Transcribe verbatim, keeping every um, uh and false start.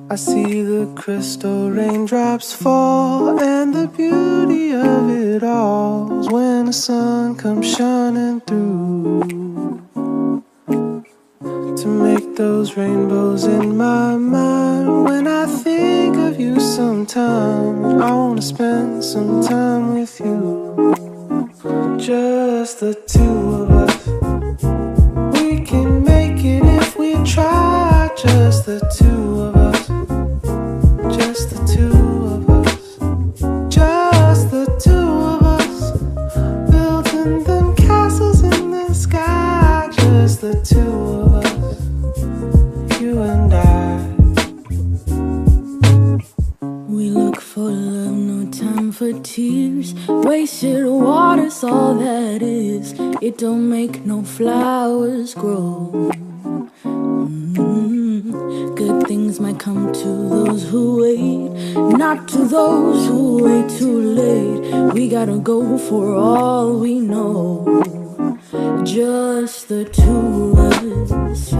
I see the crystal raindrops fall, and the beauty of it all is when the sun comes shining through to make those rainbows in my mind. When I think of you sometime, I wanna spend some time with you, just the two of us. We can make it if we try, just the two of us. Just the two of us, just the two of us, building them castles in the sky. Just the two of us, you and I. We look for love, no time for tears. Wasted water's all that is. It don't make no flowers grow. Good things might come to those who wait, not to those who wait too late. We gotta go for all we know, just the two of us.